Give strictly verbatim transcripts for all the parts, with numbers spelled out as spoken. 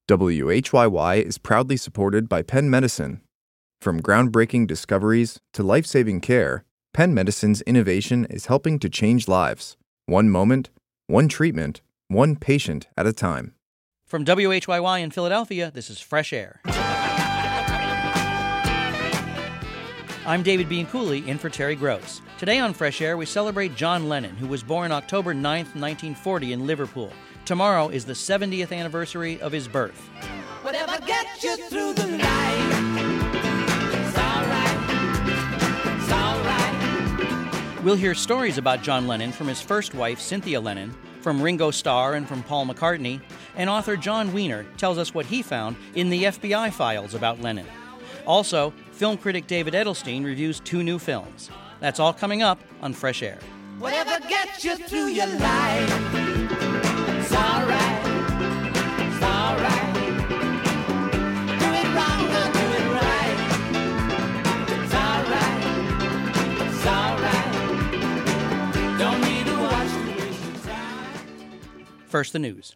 W H Y Y is proudly supported by Penn Medicine. From groundbreaking discoveries to life-saving care, Penn Medicine's innovation is helping to change lives, one moment, one treatment, one patient at a time. From W H Y Y in Philadelphia, this is Fresh Air. I'm David Bean Cooley, in for Terry Gross. Today on Fresh Air, we celebrate John Lennon, who was born October ninth, nineteen forty in Liverpool. Tomorrow is the seventieth anniversary of his birth. Whatever gets you through the night, it's all right, it's all right. We'll hear stories about John Lennon from his first wife, Cynthia Lennon, from Ringo Starr and from Paul McCartney, and author John Wiener tells us what he found in the F B I files about Lennon. Also, film critic David Edelstein reviews two new films. That's all coming up on Fresh Air. Whatever gets you through your life, it's all right, it's all right. Do it wrong or do it right, it's all right, it's all right. Don't need to watch to waste your time. First, the news.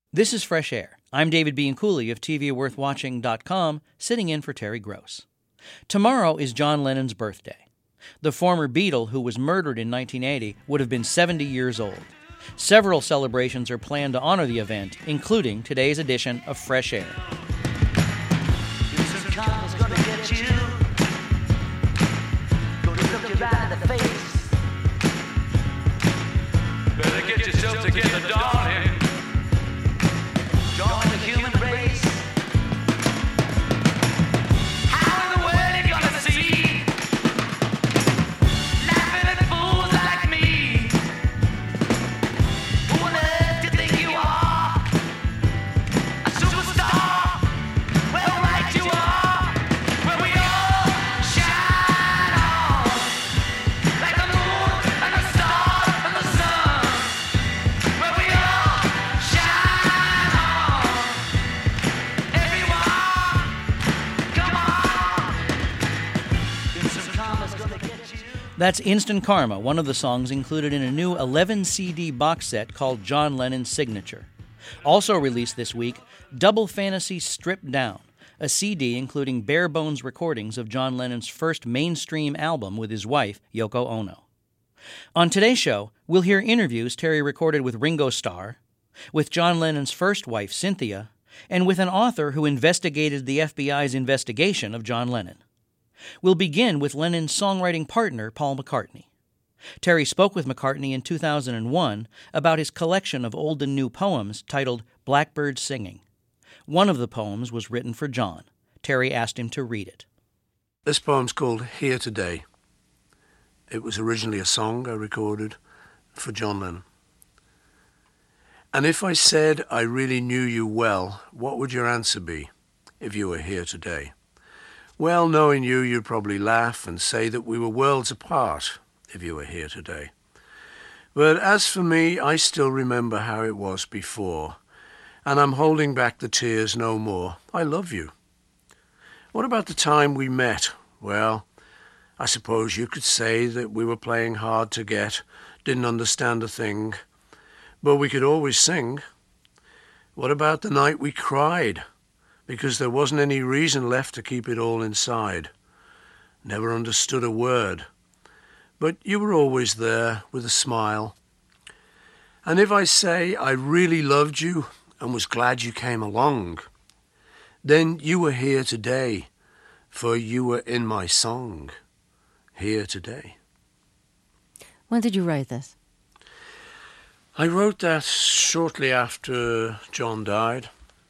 This is Fresh Air. I'm David Bianculli of T V Worth Watching dot com, sitting in for Terry Gross. Tomorrow is John Lennon's birthday. The former Beatle, who was murdered in nineteen eighty, would have been seventy years old. Several celebrations are planned to honor the event, including today's edition of Fresh Air. Better get yourself together, darling. Join the human race. How in the world are you gonna see? Laughing at fools like me. Who on earth do you think you are? A superstar? Well, right you are. Where we all shine on. Like the moon and the stars and the sun. Where we all shine on. Everyone, come on. Instant karma's gonna get you. That's Instant Karma, one of the songs included in a new eleven C D box set called John Lennon's Signature. Also released this week, Double Fantasy Stripped Down, a C D including bare bones recordings of John Lennon's first mainstream album with his wife, Yoko Ono. On today's show, we'll hear interviews Terry recorded with Ringo Starr, with John Lennon's first wife, Cynthia, and with an author who investigated the F B I's investigation of John Lennon. We'll begin with Lennon's songwriting partner, Paul McCartney. Terry spoke with McCartney in two thousand one about his collection of old and new poems titled Blackbird Singing. One of the poems was written for John. Terry asked him to read it. This poem's called Here Today. It was originally a song I recorded for John Lennon. And if I said I really knew you well, what would your answer be if you were here today? Well, knowing you, you'd probably laugh and say that we were worlds apart if you were here today. But as for me, I still remember how it was before, and I'm holding back the tears no more. I love you. What about the time we met? Well, I suppose you could say that we were playing hard to get, didn't understand a thing, but we could always sing. What about the night we cried? Because there wasn't any reason left to keep it all inside. Never understood a word. But you were always there with a smile. And if I say I really loved you and was glad you came along, then you were here today, for you were in my song, Here Today. When did you write this? I wrote that shortly after John died.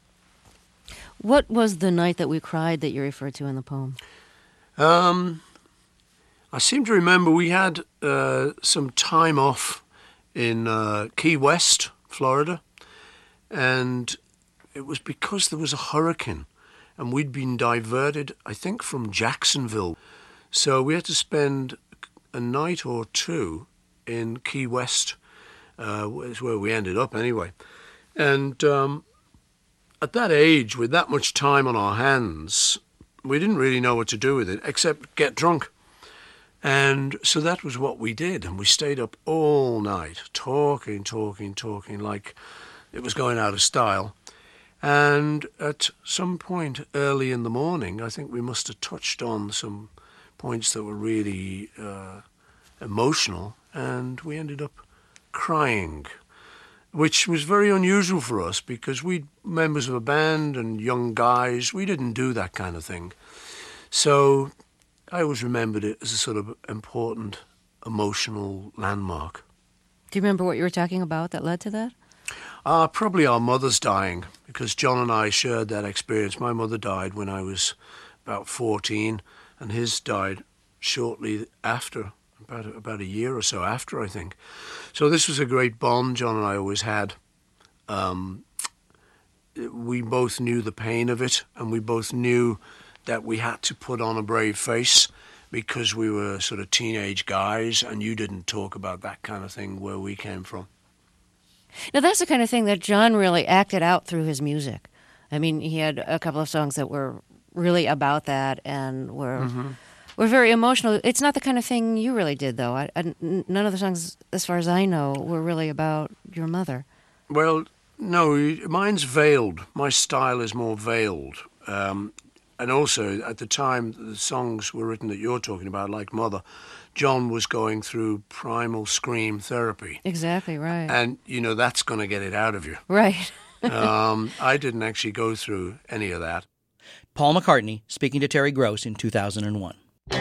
What was the night that we cried that you referred to in the poem? Um, I seem to remember we had uh, some time off in uh, Key West, Florida, and it was because there was a hurricane, and we'd been diverted, I think, from Jacksonville. So we had to spend a night or two in Key West, uh, is where we ended up anyway. And um, at that age, with that much time on our hands, we didn't really know what to do with it, except get drunk. And so that was what we did, and we stayed up all night, talking, talking, talking, like it was going out of style. And at some point early in the morning, I think we must have touched on some points that were really uh, emotional, and we ended up crying, which was very unusual for us because we members of a band and young guys, we didn't do that kind of thing. So I always remembered it as a sort of important emotional landmark. Do you remember what you were talking about that led to that? Uh, probably our mother's dying, because John and I shared that experience. My mother died when I was about fourteen, and his died shortly after, about, about a year or so after, I think. So this was a great bond John and I always had. Um, we both knew the pain of it, and we both knew that we had to put on a brave face because we were sort of teenage guys, and you didn't talk about that kind of thing where we came from. Now, that's the kind of thing that John really acted out through his music. I mean, he had a couple of songs that were really about that and were mm-hmm. were very emotional. It's not the kind of thing you really did, though. I, I, none of the songs, as far as I know, were really about your mother. Well, No, mine's veiled. My style is more veiled. Um, and also, at the time the songs were written that you're talking about, like Mother, John was going through primal scream therapy. Exactly, right. And, you know, that's going to get it out of you. Right. um, I didn't actually go through any of that. Paul McCartney speaking to Terry Gross in two thousand one.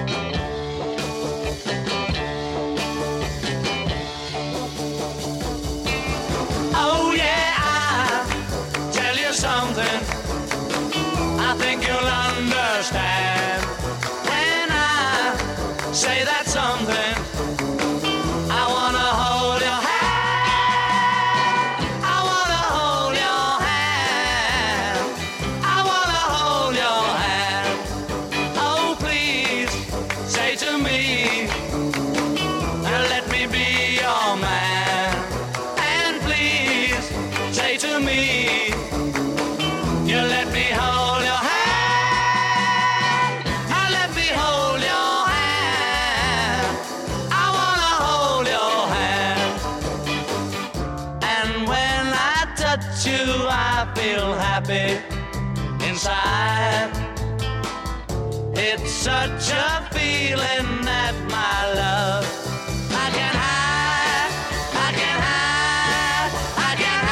Oh yeah, I'll tell you something I think you'll understand when I say that something. I wanna hold your hand, I wanna hold your hand, I wanna hold your hand. Oh please, say to me, let me be your man. And please, say to me, you let me hold your hand. I let me hold your hand. I wanna hold your hand. And when I touch you, I feel happy inside. It's such a feeling that my love I can hide, I can hide, I can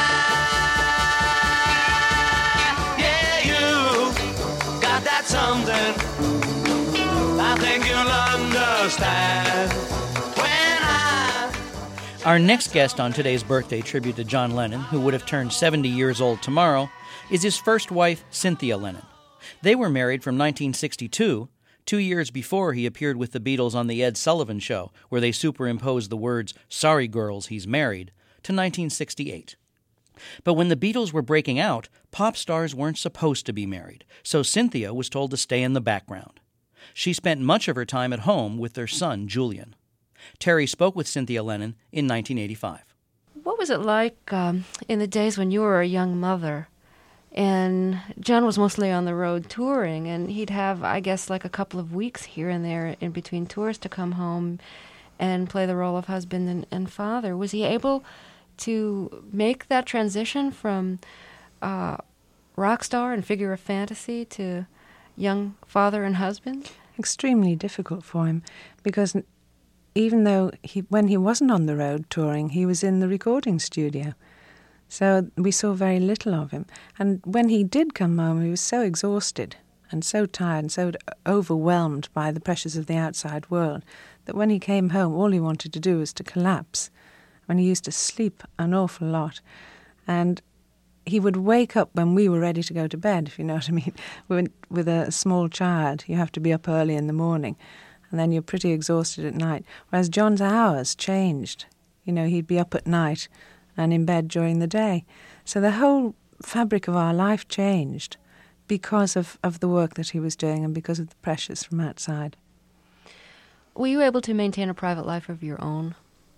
hide. Yeah, you got that something I think you'll understand when I. Our next guest on today's birthday tribute to John Lennon, who would have turned seventy years old tomorrow, is his first wife, Cynthia Lennon. They were married from nineteen sixty-two, two years before he appeared with the Beatles on The Ed Sullivan Show, where they superimposed the words, "Sorry girls, he's married," to nineteen sixty-eight. But when the Beatles were breaking out, pop stars weren't supposed to be married, so Cynthia was told to stay in the background. She spent much of her time at home with their son, Julian. Terry spoke with Cynthia Lennon in nineteen eighty-five. What was it like um, in the days when you were a young mother? And John was mostly on the road touring, and he'd have, I guess, like a couple of weeks here and there in between tours to come home and play the role of husband and, and father. Was he able to make that transition from uh, rock star and figure of fantasy to young father and husband? Extremely difficult for him, because even though he, when he wasn't on the road touring, he was in the recording studio. So we saw very little of him. And when he did come home, he was so exhausted and so tired and so overwhelmed by the pressures of the outside world that when he came home, all he wanted to do was to collapse. When he used to sleep an awful lot. And he would wake up when we were ready to go to bed, if you know what I mean. With, with a small child, you have to be up early in the morning, and then you're pretty exhausted at night. Whereas John's hours changed. You know, he'd be up at night and in bed during the day. So the whole fabric of our life changed because of, of the work that he was doing and because of the pressures from outside. Were you able to maintain a private life of your own?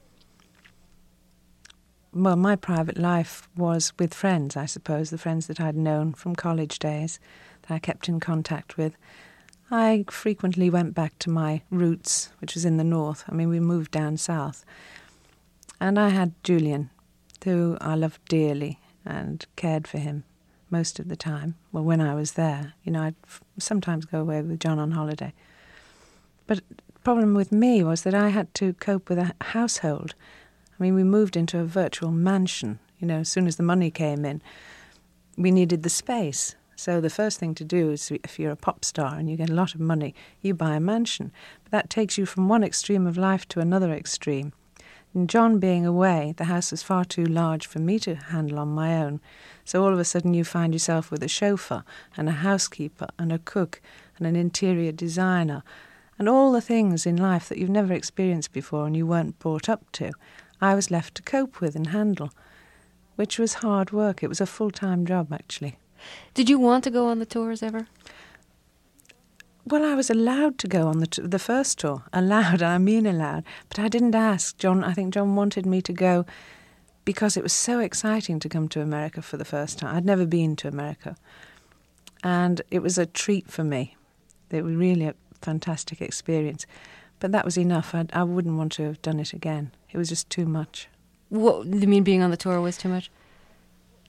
Well, my private life was with friends, I suppose, the friends that I'd known from college days that I kept in contact with. I frequently went back to my roots, which was in the north. I mean, we moved down south. And I had Julian, who I loved dearly and cared for him most of the time. Well, when I was there, you know, I'd f- sometimes go away with John on holiday. But the problem with me was that I had to cope with a household. I mean, we moved into a virtual mansion. You know, as soon as the money came in, we needed the space. So the first thing to do is, if you're a pop star and you get a lot of money, you buy a mansion. But that takes you from one extreme of life to another extreme. And John being away, the house was far too large for me to handle on my own. So all of a sudden you find yourself with a chauffeur and a housekeeper and a cook and an interior designer and all the things in life that you've never experienced before and you weren't brought up to. I was left to cope with and handle, which was hard work. It was a full-time job, actually. Did you want to go on the tours ever? Well, I was allowed to go on the t- the first tour. Allowed, I mean allowed. But I didn't ask. John, I think John wanted me to go because it was so exciting to come to America for the first time. I'd never been to America. And it was a treat for me. It was really a fantastic experience. But that was enough. I, I wouldn't want to have done it again. It was just too much. What, you mean being on the tour was too much?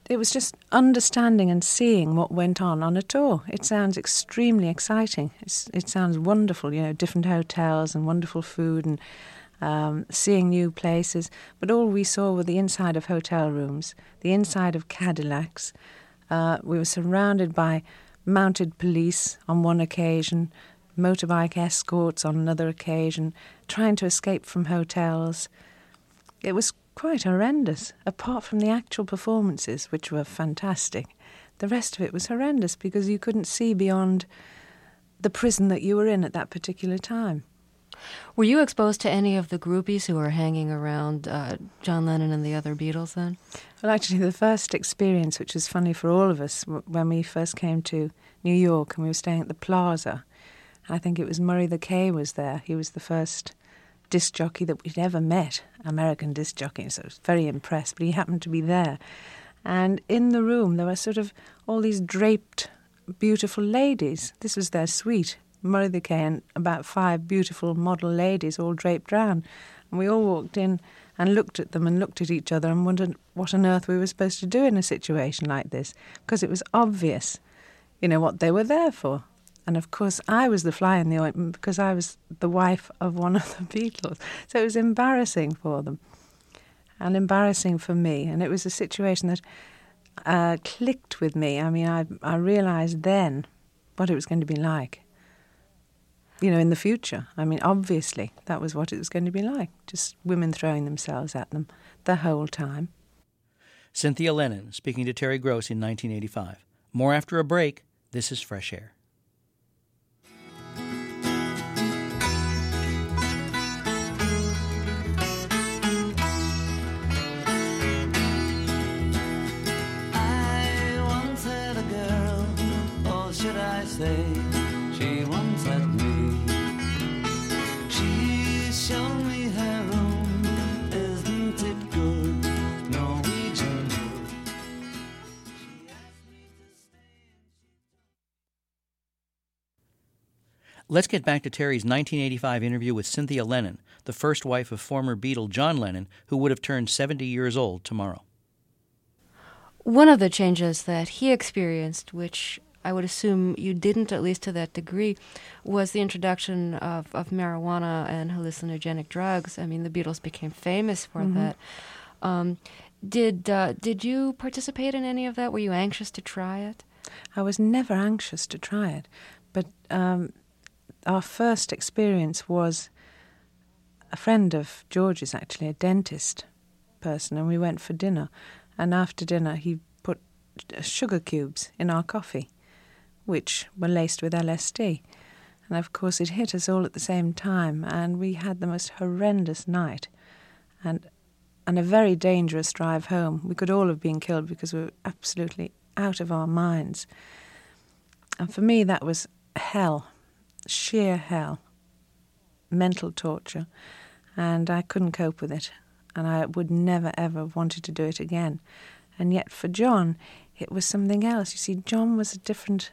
it was just understanding and seeing what went on on a tour. It sounds extremely exciting. It's, it sounds wonderful, you know, different hotels and wonderful food and um, seeing new places. But all we saw were the inside of hotel rooms, the inside of Cadillacs. Uh, we were surrounded by mounted police on one occasion, motorbike escorts on another occasion, trying to escape from hotels. It was quite horrendous, apart from the actual performances, which were fantastic. The rest of it was horrendous because you couldn't see beyond the prison that you were in at that particular time. Were you exposed to any of the groupies who were hanging around uh, John Lennon and the other Beatles then? Well, actually, the first experience, which was funny for all of us, w- when we first came to New York and we were staying at the Plaza, I think it was Murray the K was there. He was the first disc jockey that we'd ever met, American disc jockey, so I was very impressed, but he happened to be there. And in the room there were sort of all these draped, beautiful ladies. This was their suite, Murray the K and about five beautiful model ladies all draped round. And we all walked in and looked at them and looked at each other and wondered what on earth we were supposed to do in a situation like this, because it was obvious, you know, what they were there for. And of course, I was the fly in the ointment because I was the wife of one of the Beatles. So it was embarrassing for them and embarrassing for me. And it was a situation that uh, clicked with me. I mean, I, I realised then what it was going to be like, you know, in the future. I mean, obviously, that was what it was going to be like, just women throwing themselves at them the whole time. Cynthia Lennon speaking to Terry Gross in nineteen eighty-five. More after a break. This is Fresh Air. Should I say she once had me? She's shown me her room, isn't it good? Norwegian wood. She asked me to stay. Let's get back to Terry's nineteen eighty-five interview with Cynthia Lennon, the first wife of former Beatle John Lennon, who would have turned seventy years old tomorrow. One of the changes that he experienced, which I would assume you didn't, at least to that degree, was the introduction of, of marijuana and hallucinogenic drugs. I mean, the Beatles became famous for mm-hmm. that. Um, did uh, did you participate in any of that? Were you anxious to try it? I was never anxious to try it, but um, our first experience was a friend of George's, actually, a dentist person, and we went for dinner. And after dinner, he put sugar cubes in our coffee, which were laced with L S D. And of course it hit us all at the same time, and we had the most horrendous night and and a very dangerous drive home. We could all have been killed because we were absolutely out of our minds. And for me that was hell, sheer hell, mental torture, and I couldn't cope with it, and I would never ever have wanted to do it again. And yet for John it was something else. You see, John was a different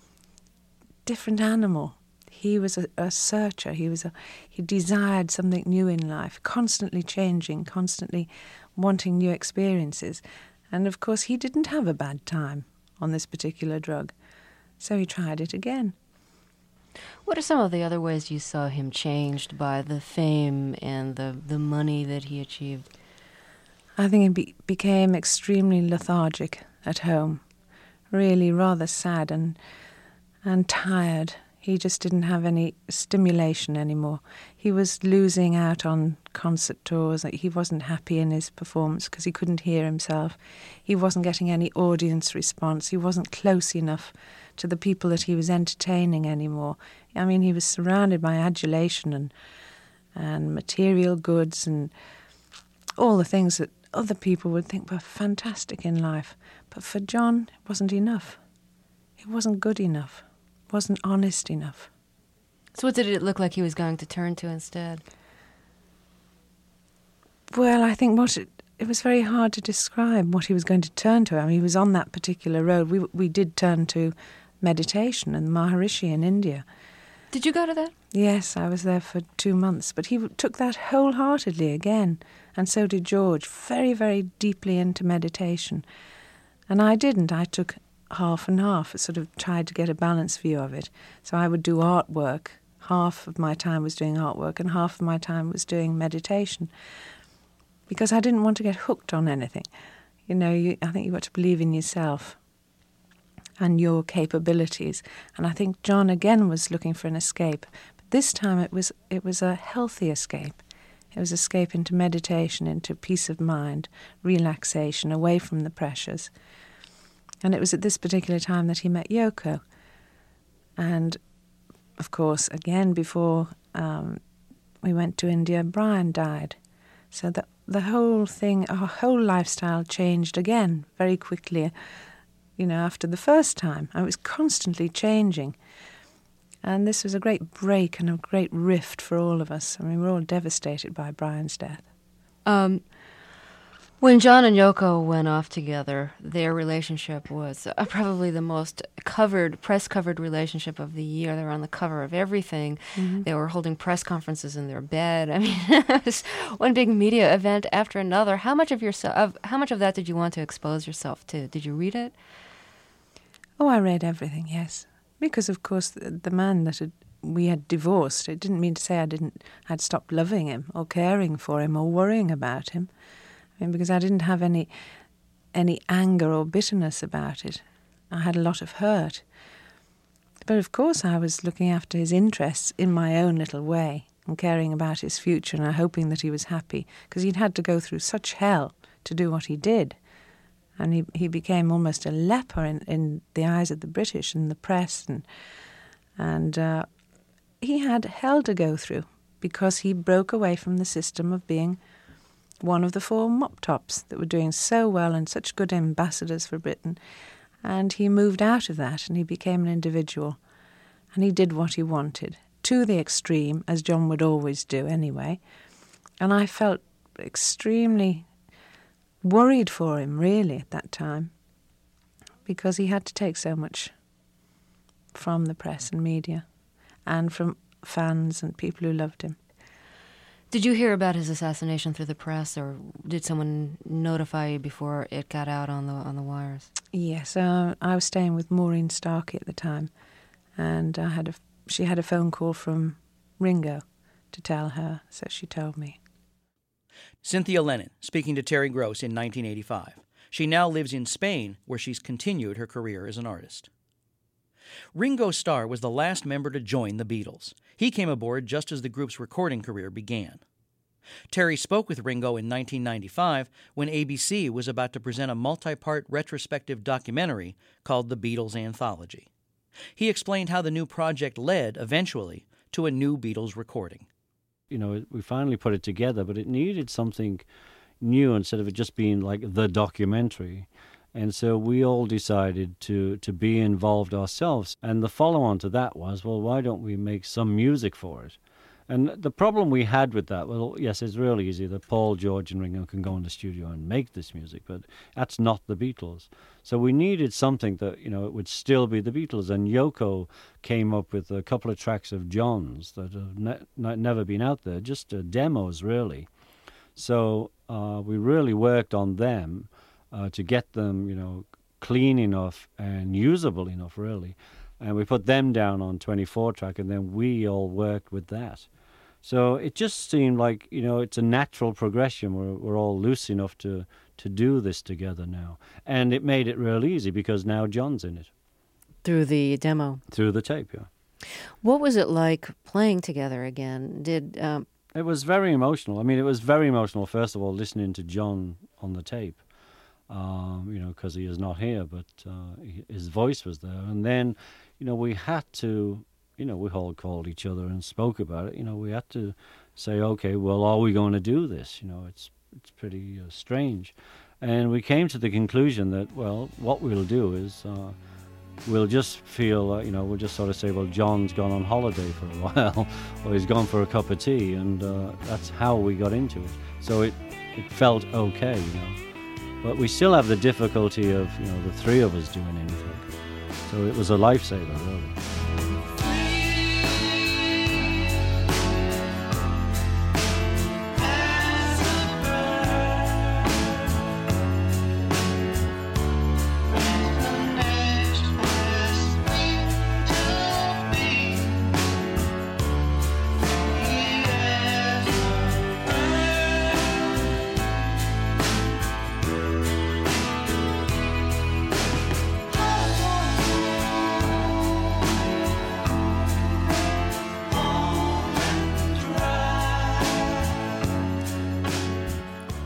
different animal. He was a, a searcher. He was a he desired something new in life, constantly changing, constantly wanting new experiences. And of course he didn't have a bad time on this particular drug, so he tried it again. What are some of the other ways you saw him changed by the fame and the, the money that he achieved? I think he be, became extremely lethargic at home, really rather sad and and tired. He just didn't have any stimulation anymore. He was losing out on concert tours. He wasn't happy in his performance because he couldn't hear himself. He wasn't getting any audience response. He wasn't close enough to the people that he was entertaining anymore. I mean, he was surrounded by adulation and and material goods and all the things that other people would think were fantastic in life. But for John, it wasn't enough. It wasn't good enough. It wasn't honest enough. So what did it look like he was going to turn to instead? Well, I think what it, it was very hard to describe what he was going to turn to. I mean, he was on that particular road. We we did turn to meditation and Maharishi in India. Did you go to that? Yes, I was there for two months. But he took that wholeheartedly again, and so did George, very, very deeply into meditation. And I didn't. I took half and half, sort of tried to get a balanced view of it. So I would do artwork. Half of my time was doing artwork and half of my time was doing meditation, because I didn't want to get hooked on anything. You know, you, I think you've got to believe in yourself and your capabilities. And I think John again was looking for an escape. But this time it was it was a healthy escape. It was escape into meditation, into peace of mind, relaxation, away from the pressures. And it was at this particular time that he met Yoko. And, of course, again, before um, we went to India, Brian died. So the, the whole thing, our whole lifestyle changed again very quickly, you know, after the first time. I was constantly changing. And this was a great break and a great rift for all of us. I mean, we're all devastated by Brian's death. Um, when John and Yoko went off together, their relationship was uh, probably the most covered, press-covered relationship of the year. They were on the cover of everything. Mm-hmm. They were holding press conferences in their bed. I mean, it was one big media event after another. How much of yourself, of, how much of that did you want to expose yourself to? Did you read it? Oh, I read everything, yes. Because, of course, the, the man that had, we had divorced, it didn't mean to say I didn't, I'd stopped loving him or caring for him or worrying about him. I mean, because I didn't have any any anger or bitterness about it. I had a lot of hurt. But, of course, I was looking after his interests in my own little way and caring about his future and hoping that he was happy, because he'd had to go through such hell to do what he did. And he he became almost a leper in, in the eyes of the British and the press. And, and uh, he had hell to go through because he broke away from the system of being one of the four mop-tops that were doing so well and such good ambassadors for Britain. And he moved out of that and he became an individual. And he did what he wanted, to the extreme, as John would always do anyway. And I felt extremely worried for him, really, at that time, because he had to take so much from the press and media and from fans and people who loved him. Did you hear about his assassination through the press, or did someone notify you before it got out on the on the wires? Yes, uh, I was staying with Maureen Starkey at the time, and I had a, she had a phone call from Ringo to tell her, so she told me. Cynthia Lennon, speaking to Terry Gross in nineteen eighty-five. She now lives in Spain, where she's continued her career as an artist. Ringo Starr was the last member to join the Beatles. He came aboard just as the group's recording career began. Terry spoke with Ringo in nineteen ninety-five when A B C was about to present a multi-part retrospective documentary called The Beatles Anthology. He explained how the new project led, eventually, to a new Beatles recording. You know, we finally put it together, but it needed something new instead of it just being like the documentary. And so we all decided to, to be involved ourselves. And the follow-on to that was, well, why don't we make some music for it? And the problem we had with that, well, yes, it's really easy that Paul, George, and Ringo can go in the studio and make this music, but that's not the Beatles. So we needed something that, you know, it would still be the Beatles. And Yoko came up with a couple of tracks of John's that have ne- ne- never been out there, just uh, demos, really. So uh, we really worked on them uh, to get them, you know, clean enough and usable enough, really. And we put them down on twenty-four track, and then we all worked with that. So it just seemed like, you know, it's a natural progression. We're, we're all loose enough to, to do this together now. And it made it real easy because now John's in it. Through the demo? Through the tape, yeah. What was it like playing together again? Did um... It was very emotional. I mean, it was very emotional, first of all, listening to John on the tape, um, you know, because he is not here, but uh, his voice was there. And then, you know, we had to... You know, we all called each other and spoke about it. You know, we had to say, okay, well, are we going to do this? You know, it's it's pretty uh, strange. And we came to the conclusion that, well, what we'll do is uh, we'll just feel, uh, you know, we'll just sort of say, well, John's gone on holiday for a while, or he's gone for a cup of tea, and uh, that's how we got into it. So it, it felt okay, you know. But we still have the difficulty of, you know, the three of us doing anything. So it was a lifesaver, really.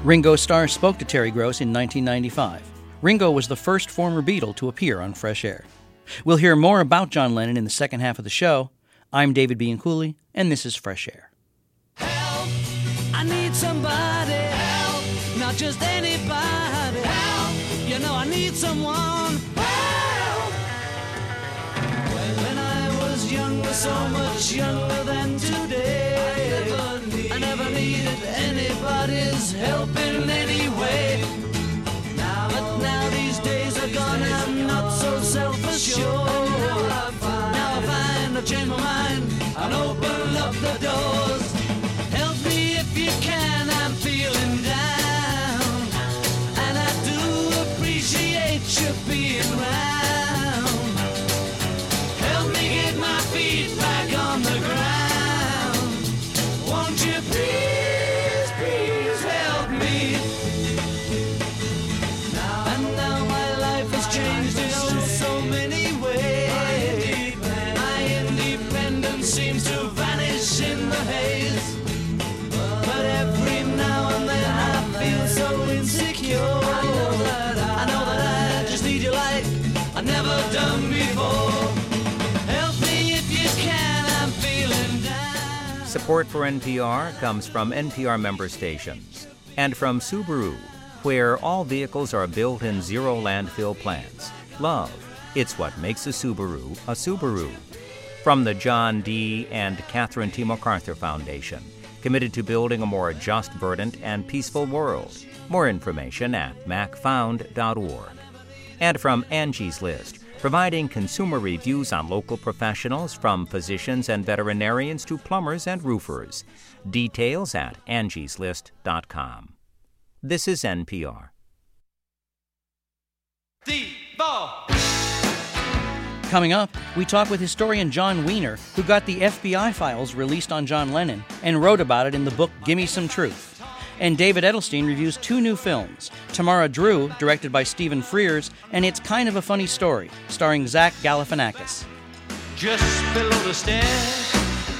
Ringo Starr spoke to Terry Gross in nineteen ninety-five. Ringo was the first former Beatle to appear on Fresh Air. We'll hear more about John Lennon in the second half of the show. I'm David Bianculli, and this is Fresh Air. Help! I need somebody. Help! Not just anybody. Help! You know I need someone. Help! When I was younger, so much younger than today, I never, need, I never needed anybody's help in any way. Now, but now these days are gone, I'm not so self-assured. Now I find, now I find I've changed my mind and open up the doors. Help me if you can, I'm feeling down, and I do appreciate you being round. Help me get my feet back on the ground. Won't you please, please help me? And now my life has changed in oh so many ways. My independence seems to vanish in the haze. But every now and then I feel so insecure. I know that I, I know that I just need you like I've never done before. Help me if you can, I'm feeling down. Support for N P R comes from N P R member stations and from Subaru, where all vehicles are built in zero landfill plants. Love, it's what makes a Subaru a Subaru. From the John D. and Catherine T. MacArthur Foundation, committed to building a more just, verdant, and peaceful world. More information at mac found dot org. And from Angie's List, providing consumer reviews on local professionals from physicians and veterinarians to plumbers and roofers. Details at angies list dot com. This is N P R. Coming up, we talk with historian John Wiener, who got the F B I files released on John Lennon and wrote about it in the book Gimme Some Truth. And David Edelstein reviews two new films, Tamara Drew, directed by Stephen Frears, and It's Kind of a Funny Story, starring Zach Galifianakis. Just below the stairs,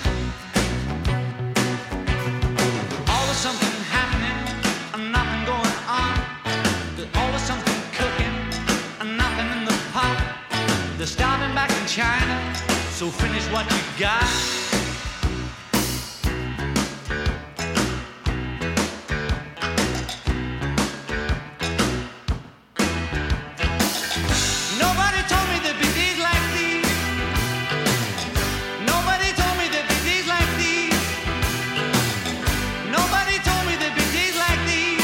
always something happening and nothing going on. There's always something cooking and nothing in the pot. They're starting back in China, so finish what you got. Nobody told me there'd be days like these. Nobody told me there'd be days like these. Nobody told me there'd be days like these.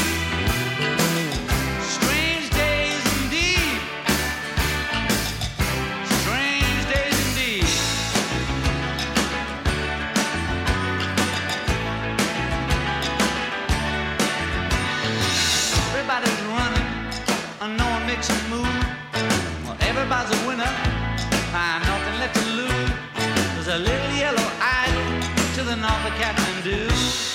Strange days indeed. Strange days indeed. Everybody's running, and no one makes a move. Well, everybody's a winner, I nothing left to lose. There's a little yellow idol to the north of Kathmandu.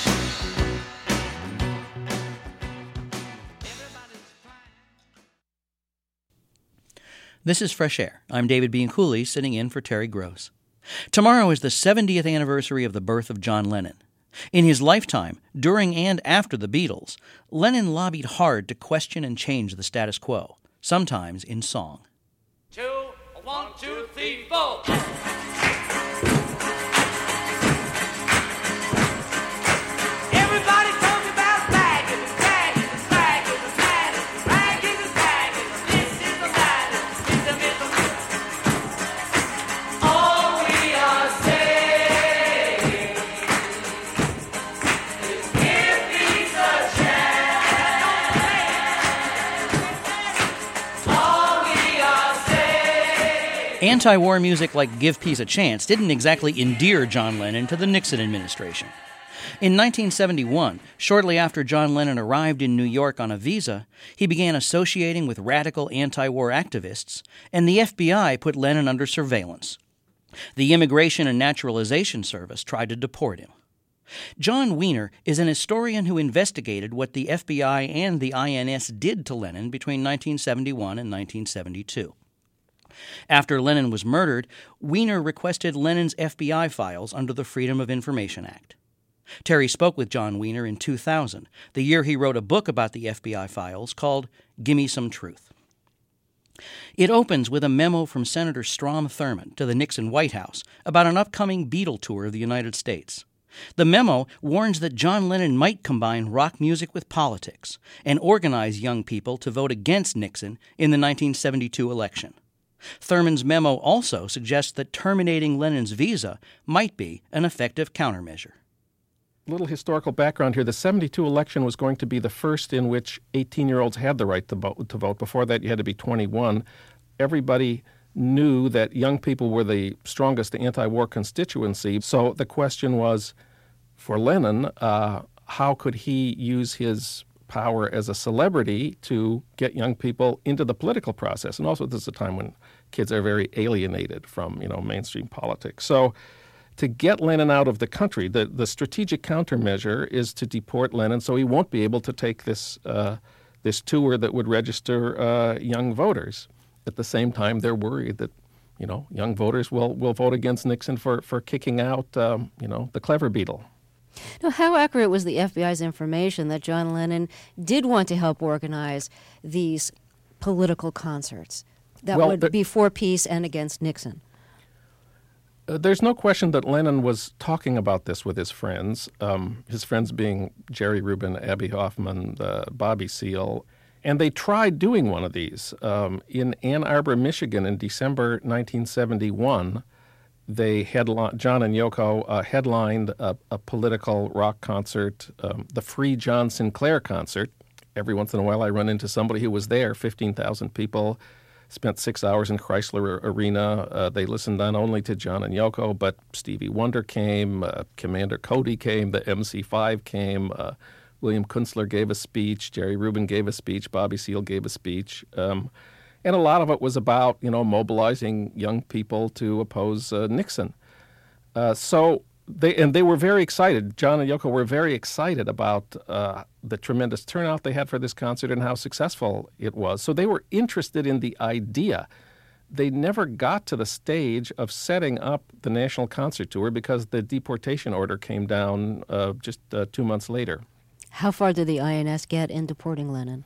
This is Fresh Air. I'm David Bianculli, sitting in for Terry Gross. Tomorrow is the seventieth anniversary of the birth of John Lennon. In his lifetime, during and after the Beatles, Lennon lobbied hard to question and change the status quo, sometimes in song. Two, one, two, three, four. Everybody talks about bagging, bagging, bagging, bagging, bagging, bagging. This is the matter, it's a myth. All we are saying is give peace a chance. All we are saying. Anti-war music like Give Peace a Chance didn't exactly endear John Lennon to the Nixon administration. In nineteen seventy-one, shortly after John Lennon arrived in New York on a visa, he began associating with radical anti-war activists, and the F B I put Lennon under surveillance. The Immigration and Naturalization Service tried to deport him. John Wiener is an historian who investigated what the F B I and the I N S did to Lennon between nineteen seventy-one and nineteen seventy-two. After Lennon was murdered, Wiener requested Lennon's F B I files under the Freedom of Information Act. Terry spoke with John Wiener in two thousand, the year he wrote a book about the F B I files called Gimme Some Truth. It opens with a memo from Senator Strom Thurmond to the Nixon White House about an upcoming Beatle tour of the United States. The memo warns that John Lennon might combine rock music with politics and organize young people to vote against Nixon in the nineteen seventy-two election. Thurmond's memo also suggests that terminating Lennon's visa might be an effective countermeasure. Little historical background here. The seventy-two election was going to be the first in which eighteen-year-olds had the right to vote, to vote. Before that, you had to be twenty-one. Everybody knew that young people were the strongest anti-war constituency. So the question was, for Lennon, uh, how could he use his power as a celebrity to get young people into the political process? And also, this is a time when kids are very alienated from, you know, mainstream politics. So to get Lennon out of the country, the, the strategic countermeasure is to deport Lennon so he won't be able to take this uh, this tour that would register uh, young voters. At the same time, they're worried that, you know, young voters will, will vote against Nixon for, for kicking out, um, you know, the clever Beatle. Now, how accurate was the F B I's information that John Lennon did want to help organize these political concerts that Well, would the- be for peace and against Nixon? Uh, there's no question that Lennon was talking about this with his friends, um, his friends being Jerry Rubin, Abbie Hoffman, uh, Bobby Seale. And they tried doing one of these. Um, in Ann Arbor, Michigan, in December nineteen seventy-one, they headli- John and Yoko uh, headlined a, a political rock concert, um, the Free John Sinclair concert. Every once in a while I run into somebody who was there, fifteen thousand people, spent six hours in Chrysler Arena. Uh, they listened not only to John and Yoko, but Stevie Wonder came, uh, Commander Cody came, the M C five came, uh, William Kunstler gave a speech, Jerry Rubin gave a speech, Bobby Seale gave a speech. Um, and a lot of it was about, you know, mobilizing young people to oppose uh, Nixon. Uh, so they and they were very excited. John and Yoko were very excited about uh, the tremendous turnout they had for this concert and how successful it was. So they were interested in the idea. They never got to the stage of setting up the National Concert Tour because the deportation order came down uh, just uh, two months later. How far did the I N S get in deporting Lennon?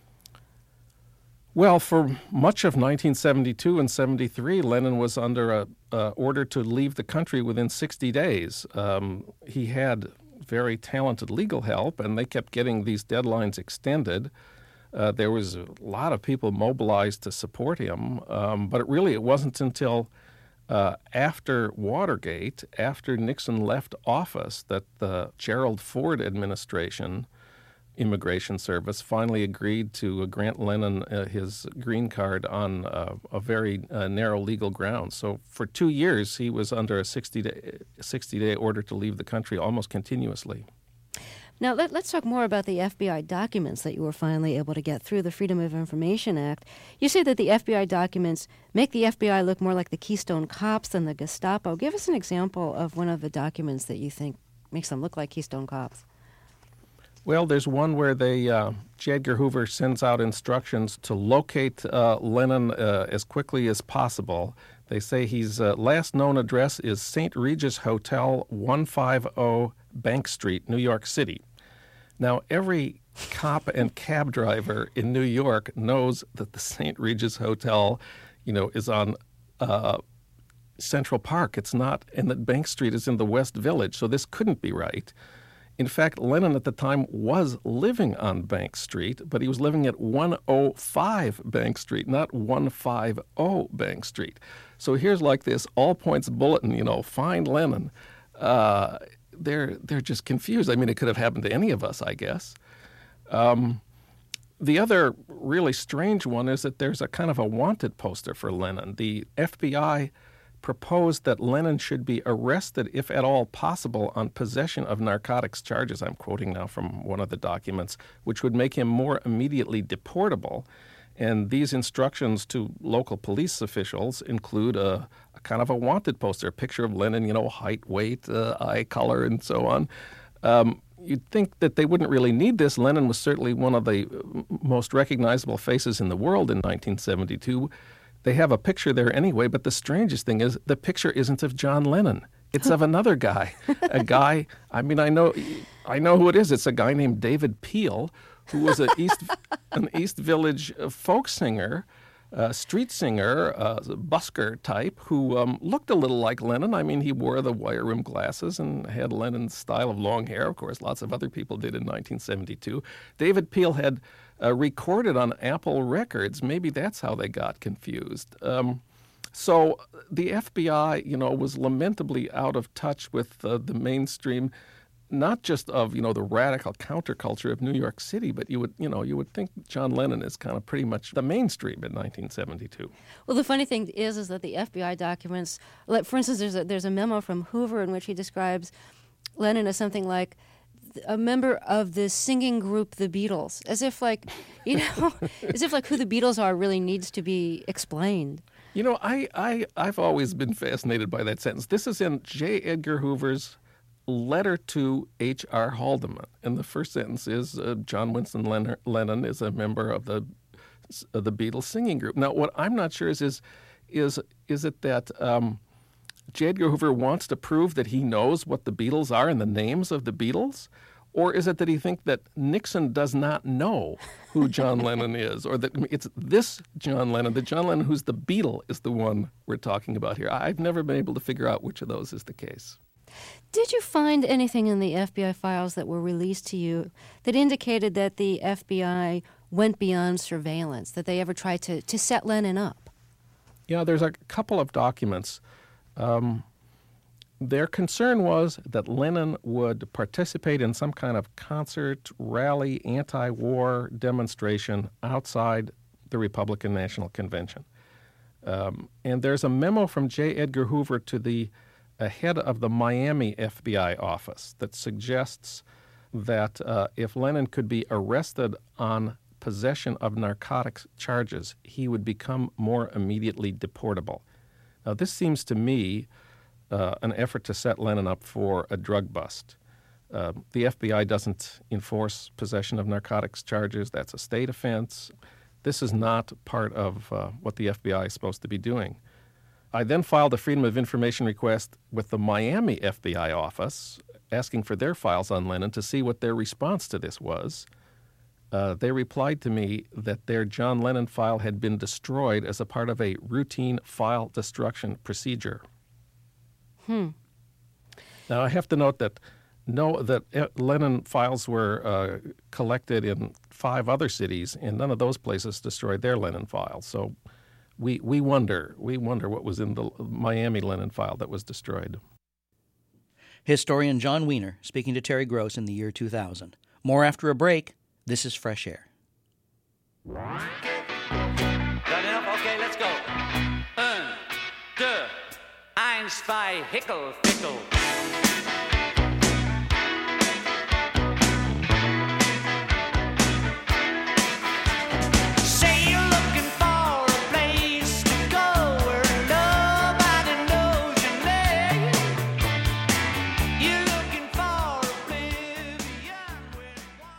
Well, for much of nineteen seventy-two and seventy-three, Lennon was under a uh, order to leave the country within sixty days. Um, he had very talented legal help, and they kept getting these deadlines extended. Uh, there was a lot of people mobilized to support him, um, but it really it wasn't until uh, after Watergate, after Nixon left office, that the Gerald Ford administration Immigration Service finally agreed to grant Lennon uh, his green card on uh, a very uh, narrow legal ground. So for two years, he was under a sixty-day sixty-day order to leave the country almost continuously. Now, let, let's talk more about the F B I documents that you were finally able to get through the Freedom of Information Act. You say that the F B I documents make the F B I look more like the Keystone Cops than the Gestapo. Give us an example of one of the documents that you think makes them look like Keystone Cops. Well, there's one where they, uh, J. Edgar Hoover sends out instructions to locate uh, Lennon uh, as quickly as possible. They say his uh, last known address is Saint Regis Hotel, one fifty Bank Street, New York City. Now, every cop and cab driver in New York knows that the Saint Regis Hotel, you know, is on uh, Central Park. It's not, and that Bank Street is in the West Village, so this couldn't be right. In fact, Lennon at the time was living on Bank Street, but he was living at one oh five Bank Street, not one fifty Bank Street. So here's like this all-points bulletin, you know, find Lennon. Uh, they're they're just confused. I mean, it could have happened to any of us, I guess. Um, the other really strange one is that there's a kind of a wanted poster for Lennon. The F B I proposed that Lennon should be arrested, if at all possible, on possession of narcotics charges. I'm quoting now from one of the documents, which would make him more immediately deportable. And these instructions to local police officials include a, a kind of a wanted poster, a picture of Lennon, you know, height, weight, uh, eye color, and so on. Um, you'd think that they wouldn't really need this. Lennon was certainly one of the most recognizable faces in the world in nineteen seventy-two. They have a picture there anyway, but the strangest thing is the picture isn't of John Lennon. It's of another guy, a guy. I mean, I know, I know who it is. It's a guy named David Peel, who was a East, an East Village uh, folk singer, uh, street singer, uh, busker type, who um, looked a little like Lennon. I mean, he wore the wire rim glasses and had Lennon's style of long hair. Of course, lots of other people did in nineteen seventy-two. David Peel had uh, recorded on Apple Records. Maybe that's how they got confused. Um, So the F B I, you know, was lamentably out of touch with uh, the mainstream, not just of, you know, the radical counterculture of New York City, but you would, you know, you would think John Lennon is kind of pretty much the mainstream in nineteen seventy-two. Well, the funny thing is, is that the F B I documents, like, for instance, there's a, there's a memo from Hoover in which he describes Lennon as something like a member of the singing group The Beatles, as if like, you know, as if like who the Beatles are really needs to be explained. You know, I, I, I've always been fascinated by that sentence. This is in J. Edgar Hoover's letter to H R. Haldeman. And the first sentence is, uh, John Winston Len- Lennon is a member of the of the Beatles singing group. Now, what I'm not sure is, is, is, is it that um, J. Edgar Hoover wants to prove that he knows what the Beatles are and the names of the Beatles? Or is it that he thinks that Nixon does not know who John Lennon is, or that it's this John Lennon, the John Lennon who's the Beatle, is the one we're talking about here? I've never been able to figure out which of those is the case. Did you find anything in the F B I files that were released to you that indicated that the F B I went beyond surveillance, that they ever tried to, to set Lennon up? Yeah, there's a couple of documents. Um, Their concern was that Lennon would participate in some kind of concert, rally, anti-war demonstration outside the Republican National Convention. Um, and there's a memo from J. Edgar Hoover to the uh, head of the Miami F B I office that suggests that uh, if Lennon could be arrested on possession of narcotics charges, he would become more immediately deportable. Now, this seems to me Uh, an effort to set Lennon up for a drug bust. Uh, the F B I doesn't enforce possession of narcotics charges. That's a state offense. This is not part of uh, what the F B I is supposed to be doing. I then filed a Freedom of Information request with the Miami F B I office, asking for their files on Lennon to see what their response to this was. Uh, they replied to me that their John Lennon file had been destroyed as a part of a routine file destruction procedure. Hmm. Now, I have to note that no, that Lennon files were uh, collected in five other cities, and none of those places destroyed their Lennon files. So we we wonder, we wonder what was in the Miami Lennon file that was destroyed. Historian John Wiener speaking to Terry Gross in the year two thousand. More after a break. This is Fresh Air. Done enough? Okay, let's go. Un, deux, eins, zwei, hickel, fickel. Say you're looking for a place to go where nobody knows your name. You're looking for oblivion with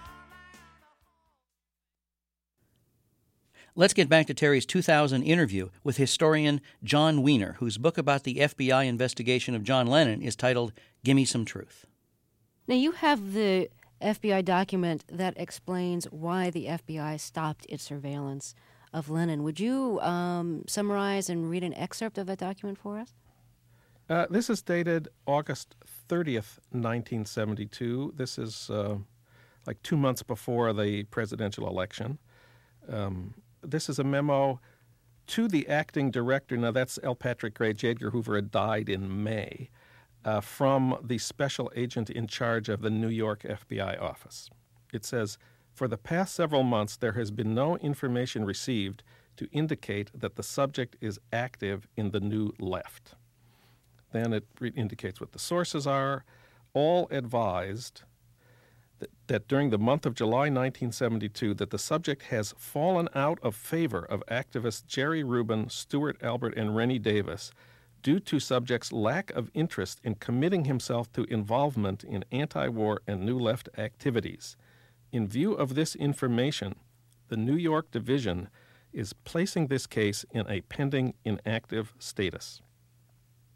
Let's get back to Terry's two thousand interview with historian John Wiener, whose book about the F B I investigation of John Lennon is titled Gimme Some Truth. Now, you have the F B I document that explains why the F B I stopped its surveillance of Lennon. Would you um, summarize and read an excerpt of that document for us? Uh, this is dated August thirtieth, nineteen seventy-two. This is uh, like two months before the presidential election. Um, This is a memo to the acting director. Now, that's L. Patrick Gray. J. Edgar Hoover had died in May, uh, from the special agent in charge of the New York F B I office. It says, "For the past several months, there has been no information received to indicate that the subject is active in the New Left." Then it re- indicates what the sources are. All advised that, that during the month of July nineteen seventy-two, that the subject has fallen out of favor of activists Jerry Rubin, Stuart Albert, and Rennie Davis due to subject's lack of interest in committing himself to involvement in anti-war and New Left activities. In view of this information, the New York Division is placing this case in a pending inactive status.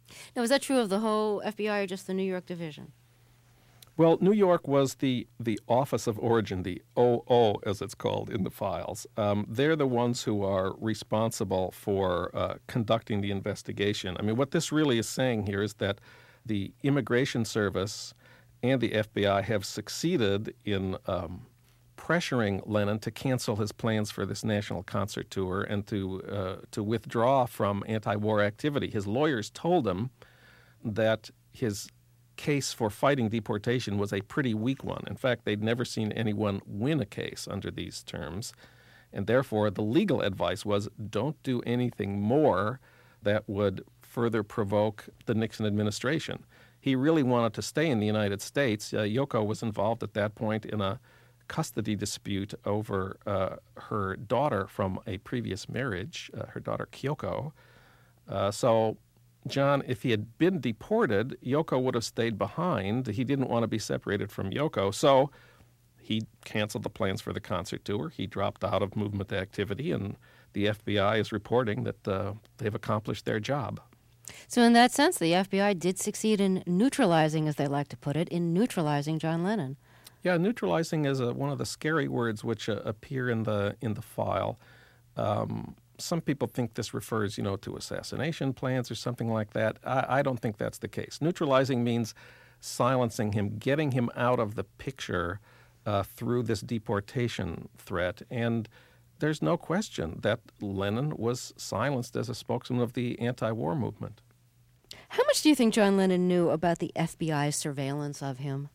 Now, is that true of the whole F B I or just the New York division? Well, New York was the, the Office of Origin, the O O, as it's called in the files. Um, they're the ones who are responsible for uh, conducting the investigation. I mean, what this really is saying here is that the Immigration Service and the F B I have succeeded in um, pressuring Lennon to cancel his plans for this national concert tour and to uh, to withdraw from anti-war activity. His lawyers told him that his case for fighting deportation was a pretty weak one. In fact, they'd never seen anyone win a case under these terms, and therefore the legal advice was don't do anything more that would further provoke the Nixon administration. He really wanted to stay in the United States. Uh, Yoko was involved at that point in a custody dispute over uh, her daughter from a previous marriage, uh, her daughter Kyoko. Uh, so John, if he had been deported, Yoko would have stayed behind. He didn't want to be separated from Yoko, so he canceled the plans for the concert tour. He dropped out of movement activity, and the F B I is reporting that uh, they've accomplished their job. So in that sense, the F B I did succeed in neutralizing, as they like to put it, in neutralizing John Lennon. Yeah, neutralizing is a, one of the scary words which uh, appear in the in the file. Um, Some people think this refers, you know, to assassination plans or something like that. I, I don't think that's the case. Neutralizing means silencing him, getting him out of the picture uh, through this deportation threat. And there's no question that Lennon was silenced as a spokesman of the anti-war movement. How much do you think John Lennon knew about the F B I's surveillance of him?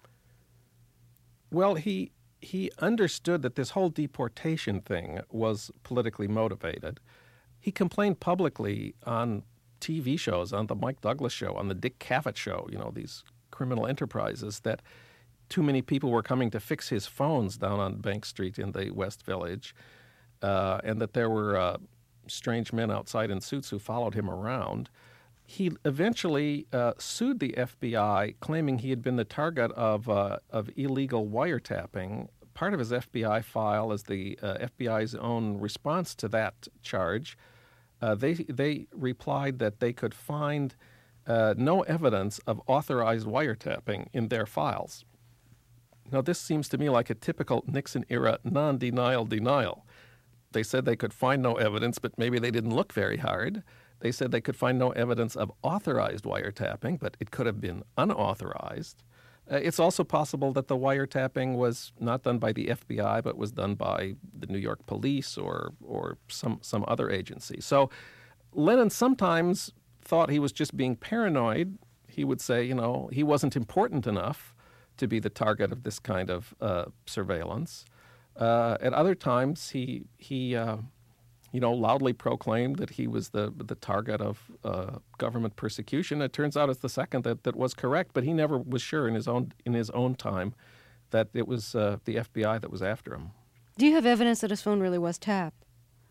Well, he... He understood that this whole deportation thing was politically motivated. He complained publicly on T V shows, on the Mike Douglas show, on the Dick Cavett show, you know, these criminal enterprises, that too many people were coming to fix his phones down on Bank Street in the West Village, uh, and that there were uh, strange men outside in suits who followed him around. He eventually uh, sued the F B I, claiming he had been the target of uh, of illegal wiretapping. Part of his F B I file is the uh, F B I's own response to that charge. Uh, they they replied that they could find uh, no evidence of authorized wiretapping in their files. Now, this seems to me like a typical Nixon-era non-denial denial. They said they could find no evidence, but maybe they didn't look very hard. They said they could find no evidence of authorized wiretapping, but it could have been unauthorized. Uh, it's also possible that the wiretapping was not done by the F B I, but was done by the New York police or or some, some other agency. So Lennon sometimes thought he was just being paranoid. He would say, you know, he wasn't important enough to be the target of this kind of uh, surveillance. Uh, at other times, he he... Uh, you know, loudly proclaimed that he was the the target of uh, government persecution. It turns out it's the second that, that was correct, but he never was sure in his own in his own time that it was uh, the F B I that was after him. Do you have evidence that his phone really was tapped?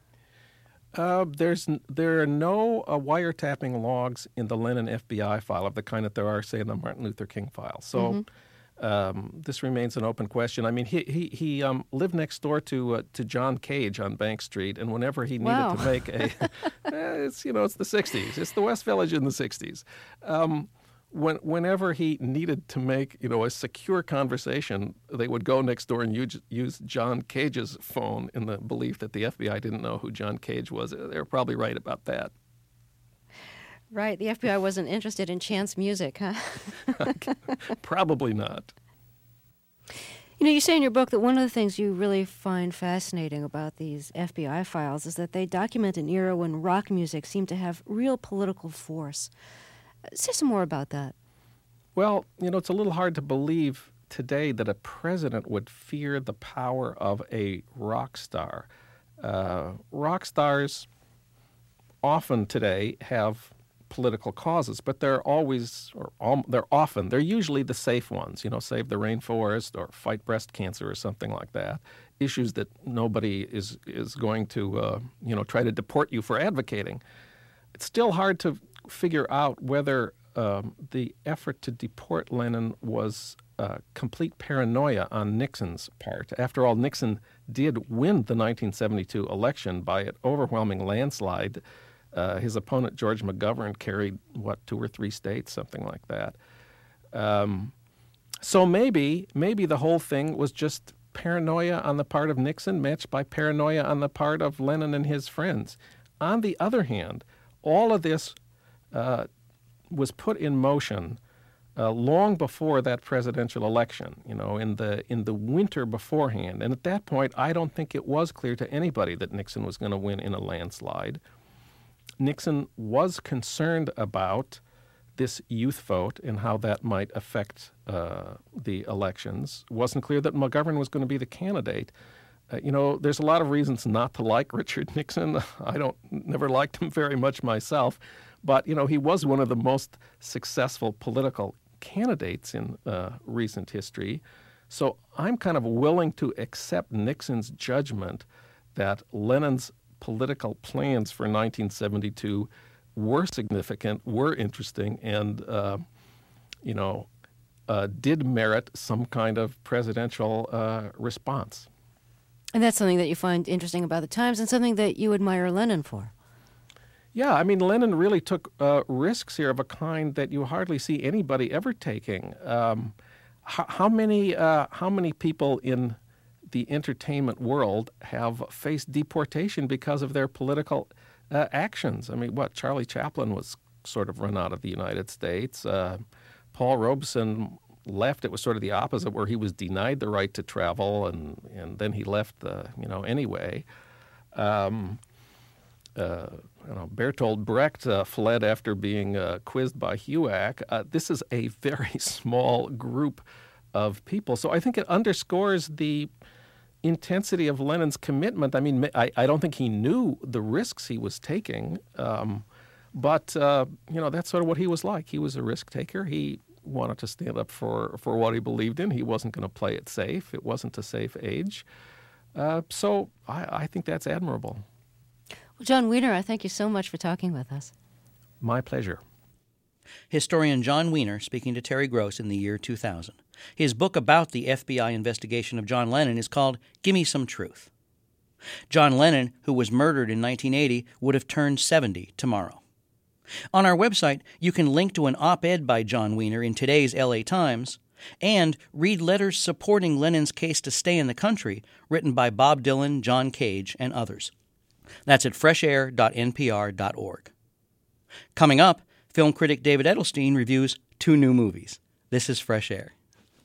Uh, there's there are no uh, wiretapping logs in the Lennon F B I file of the kind that there are, say, in the Martin Luther King file. So. Mm-hmm. Um, this remains an open question. I mean, he he he um, lived next door to uh, to John Cage on Bank Street, and whenever he needed wow. to make a, eh, it's you know it's the sixties, it's the West Village in the sixties. Um, when whenever he needed to make you know a secure conversation, they would go next door and use, use John Cage's phone in the belief that the F B I didn't know who John Cage was. They were probably right about that. Right. The F B I wasn't interested in chance music, huh? Probably not. You know, you say in your book that one of the things you really find fascinating about these F B I files is that they document an era when rock music seemed to have real political force. Say some more about that. Well, you know, it's a little hard to believe today that a president would fear the power of a rock star. Uh, rock stars often today have political causes, but they're always, or um, they're often, they're usually the safe ones, you know, save the rainforest or fight breast cancer or something like that, issues that nobody is is going to, uh, you know, try to deport you for advocating. It's still hard to figure out whether um, the effort to deport Lennon was uh, complete paranoia on Nixon's part. After all, Nixon did win the nineteen seventy-two election by an overwhelming landslide. Uh, his opponent, George McGovern, carried, what, two or three states, something like that. Um, so maybe, maybe the whole thing was just paranoia on the part of Nixon matched by paranoia on the part of Lenin and his friends. On the other hand, all of this uh, was put in motion uh, long before that presidential election, you know, in the in the winter beforehand. And at that point, I don't think it was clear to anybody that Nixon was going to win in a landslide. Nixon was concerned about this youth vote and how that might affect uh, the elections. It wasn't clear that McGovern was going to be the candidate. Uh, you know, there's a lot of reasons not to like Richard Nixon. I don't never liked him very much myself, but you know, he was one of the most successful political candidates in uh, recent history. So I'm kind of willing to accept Nixon's judgment that Lenin's political plans for nineteen seventy-two were significant, were interesting, and, uh, you know, uh, did merit some kind of presidential uh, response. And that's something that you find interesting about the Times and something that you admire Lenin for. Yeah, I mean, Lenin really took uh, risks here of a kind that you hardly see anybody ever taking. Um, how, how many uh, how many people in the entertainment world have faced deportation because of their political uh, actions? I mean, what, Charlie Chaplin was sort of run out of the United States. Uh, Paul Robeson left. It was sort of the opposite, where he was denied the right to travel, and, and then he left, the, you know, anyway. Um, uh, you know, Bertolt Brecht uh, fled after being uh, quizzed by HUAC. Uh, this is a very small group of people. So I think it underscores the intensity of Lenin's commitment. I mean, I, I don't think he knew the risks he was taking, um, but, uh, you know, that's sort of what he was like. He was a risk taker. He wanted to stand up for, for what he believed in. He wasn't going to play it safe. It wasn't a safe age. Uh, so I, I think that's admirable. Well, John Wiener, I thank you so much for talking with us. My pleasure. Historian John Wiener speaking to Terry Gross in the year two thousand. His book about the F B I investigation of John Lennon is called Gimme Some Truth. John Lennon, who was murdered in nineteen eighty, would have turned seventy tomorrow. On our website, you can link to an op-ed by John Wiener in today's L A Times and read letters supporting Lennon's case to stay in the country written by Bob Dylan, John Cage, and others. That's at fresh air dot n p r dot org. Coming up, film critic David Edelstein reviews two new movies. This is Fresh Air.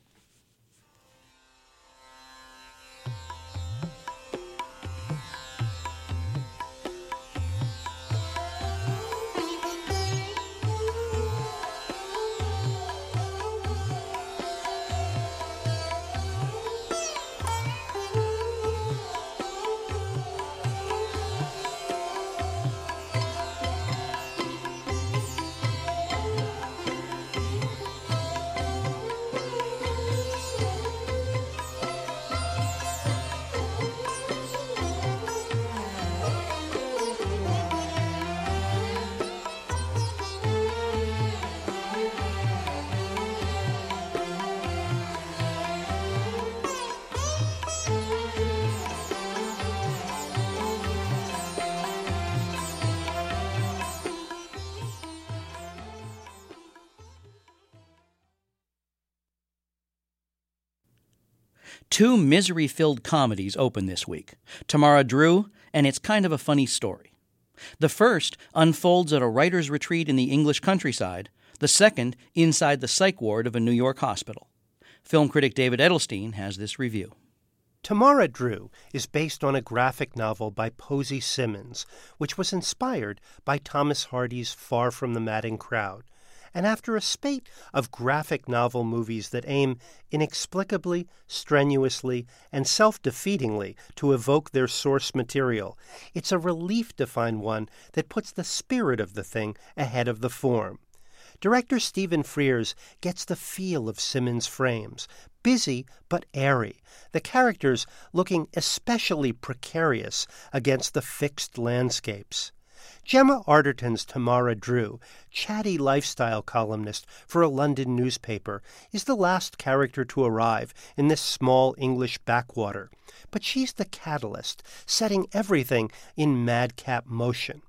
Two misery-filled comedies open this week, Tamara Drew and It's Kind of a Funny Story. The first unfolds at a writer's retreat in the English countryside, the second inside the psych ward of a New York hospital. Film critic David Edelstein has this review. Tamara Drew is based on a graphic novel by Posey Simmons, which was inspired by Thomas Hardy's Far from the Madding Crowd. And after a spate of graphic novel movies that aim inexplicably, strenuously, and self-defeatingly to evoke their source material, it's a relief to find one that puts the spirit of the thing ahead of the form. Director Stephen Frears gets the feel of Simmons' frames, busy but airy, the characters looking especially precarious against the fixed landscapes. Gemma Arterton's Tamara Drew, chatty lifestyle columnist for a London newspaper, is the last character to arrive in this small English backwater, but she's the catalyst, setting everything in madcap motion.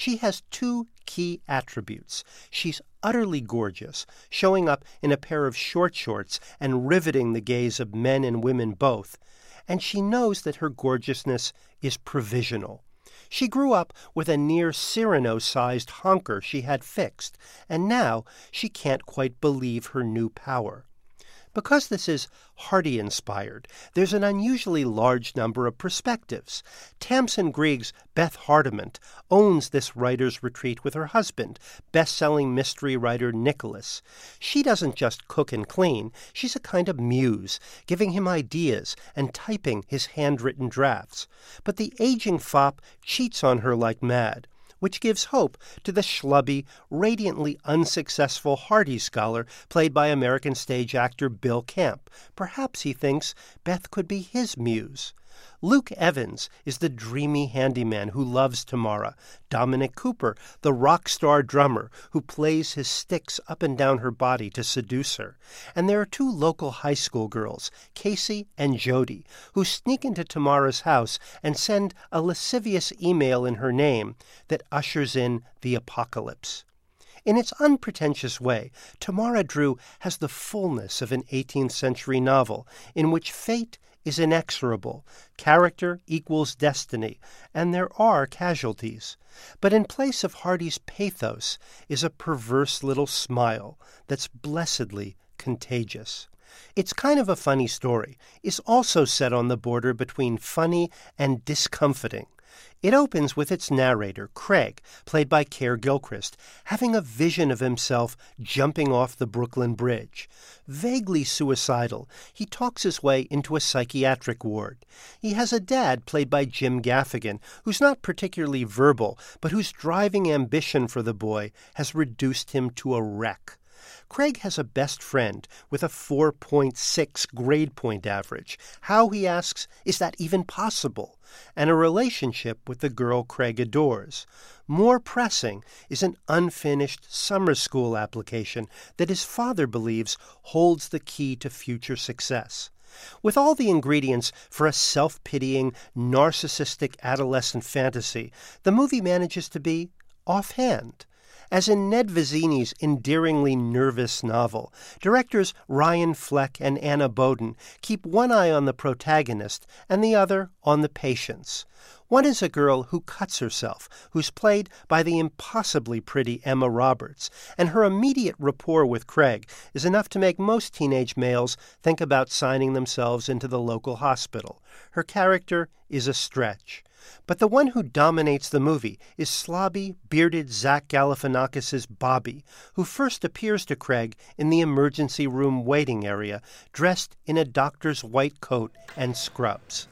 She has two key attributes. She's utterly gorgeous, showing up in a pair of short shorts and riveting the gaze of men and women both. And she knows that her gorgeousness is provisional. She grew up with a near Cyrano-sized honker she had fixed, and now she can't quite believe her new power. Because this is Hardy-inspired, there's an unusually large number of perspectives. Tamsin Greig's Beth Hardiment owns this writer's retreat with her husband, best-selling mystery writer Nicholas. She doesn't just cook and clean, she's a kind of muse, giving him ideas and typing his handwritten drafts. But the aging fop cheats on her like mad, which gives hope to the schlubby, radiantly unsuccessful Hardy scholar played by American stage actor Bill Camp. Perhaps he thinks Beth could be his muse. Luke Evans is the dreamy handyman who loves Tamara. Dominic Cooper, the rock star drummer who plays his sticks up and down her body to seduce her. And there are two local high school girls, Casey and Jody, who sneak into Tamara's house and send a lascivious email in her name that ushers in the apocalypse. In its unpretentious way, Tamara Drew has the fullness of an eighteenth century novel in which fate is inexorable, character equals destiny, and there are casualties. But in place of Hardy's pathos is a perverse little smile that's blessedly contagious. It's kind of a funny story. It's also set on the border between funny and discomfiting. It opens with its narrator, Craig, played by Care Gilchrist, having a vision of himself jumping off the Brooklyn Bridge. Vaguely suicidal, he talks his way into a psychiatric ward. He has a dad, played by Jim Gaffigan, who's not particularly verbal, but whose driving ambition for the boy has reduced him to a wreck. Craig has a best friend with a four point six grade point average. How, he asks, is that even possible? And a relationship with the girl Craig adores. More pressing is an unfinished summer school application that his father believes holds the key to future success. With all the ingredients for a self-pitying, narcissistic adolescent fantasy, the movie manages to be offhand. As in Ned Vizzini's endearingly nervous novel, directors Ryan Fleck and Anna Boden keep one eye on the protagonist and the other on the patients. One is a girl who cuts herself, who's played by the impossibly pretty Emma Roberts, and her immediate rapport with Craig is enough to make most teenage males think about signing themselves into the local hospital. Her character is a stretch. But the one who dominates the movie is slobby, bearded Zach Galifianakis' Bobby, who first appears to Craig in the emergency room waiting area, dressed in a doctor's white coat and scrubs.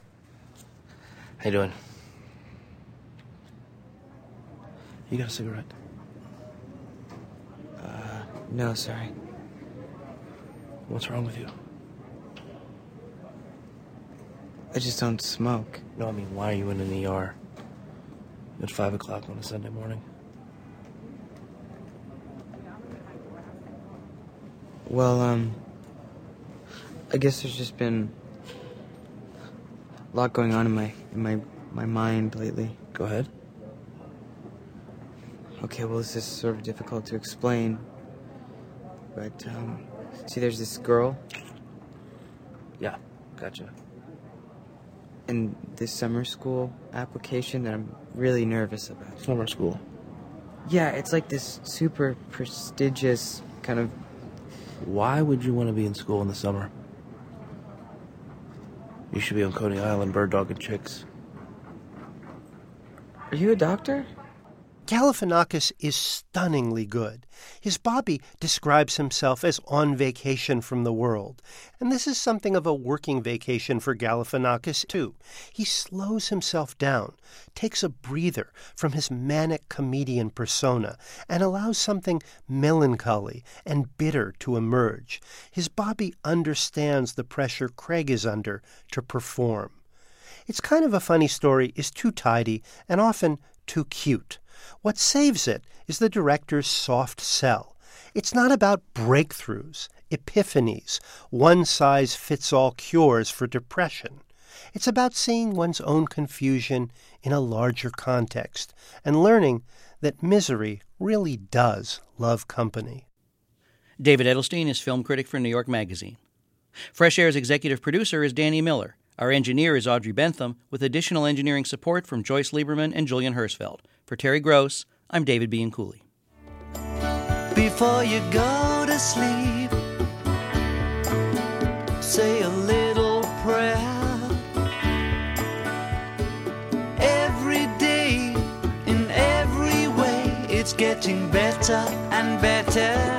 How you doing? You got a cigarette? Uh, no, sorry. What's wrong with you? I just don't smoke. No, I mean, why are you in an E R at five o'clock on a Sunday morning? Well, um, I guess there's just been a lot going on in my in my my mind lately. Go ahead. Okay, well, this is sort of difficult to explain, but um, see, there's this girl. Yeah, gotcha. And this summer school application that I'm really nervous about. Summer school? Yeah, it's like this super prestigious kind of... Why would you want to be in school in the summer? You should be on Coney Island bird dogging chicks. Are you a doctor? Galifianakis is stunningly good. His Bobby describes himself as on vacation from the world, and this is something of a working vacation for Galifianakis, too. He slows himself down, takes a breather from his manic comedian persona, and allows something melancholy and bitter to emerge. His Bobby understands the pressure Craig is under to perform. It's kind of a funny story, is too tidy, and often too cute. What saves it is the director's soft sell. It's not about breakthroughs, epiphanies, one-size-fits-all cures for depression. It's about seeing one's own confusion in a larger context and learning that misery really does love company. David Edelstein is film critic for New York Magazine. Fresh Air's executive producer is Danny Miller. Our engineer is Audrey Bentham, with additional engineering support from Joyce Lieberman and Julian Hersfeld. For Terry Gross, I'm David Bianculli. Before you go to sleep, say a little prayer. Every day, in every way, it's getting better and better.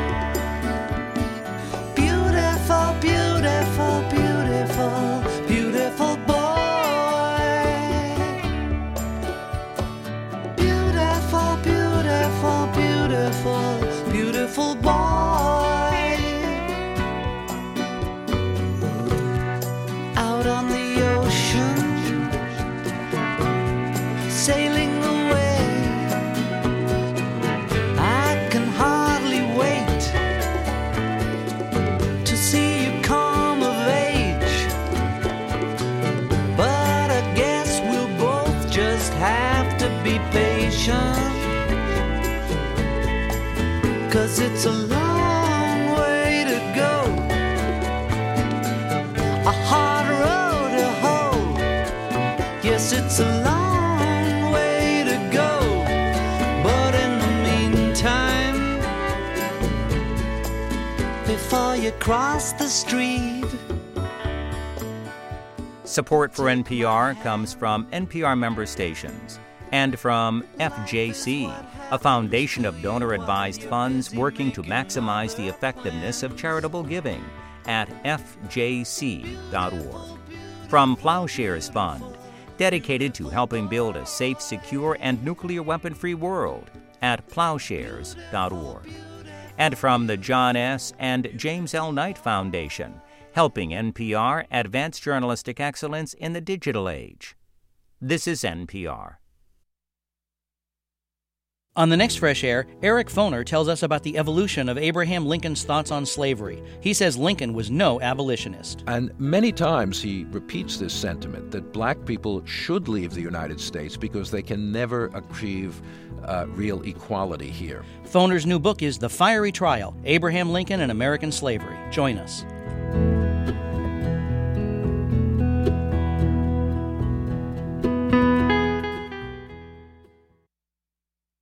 Beautiful, beautiful, beautiful, beautiful boy. Beautiful, beautiful, beautiful, beautiful boy. Out on the ocean, sailing away. I can hardly wait to see you come of age. But I guess we'll both just have to be patient, 'cause it's a long way to go, a hard road to hoe. Yes, it's a long way to go, but in the meantime, before you cross the street. Support for N P R comes from N P R member stations and from F J C, a foundation of donor-advised funds working to maximize the effectiveness of charitable giving at f j c dot org. From Plowshares Fund, dedicated to helping build a safe, secure, and nuclear weapon-free world at plowshares dot org. And from the John S. and James L. Knight Foundation, helping N P R advance journalistic excellence in the digital age. This is N P R. On the next Fresh Air, Eric Foner tells us about the evolution of Abraham Lincoln's thoughts on slavery. He says Lincoln was no abolitionist. And many times he repeats this sentiment that black people should leave the United States because they can never achieve uh, real equality here. Foner's new book is The Fiery Trial, Abraham Lincoln and American Slavery. Join us.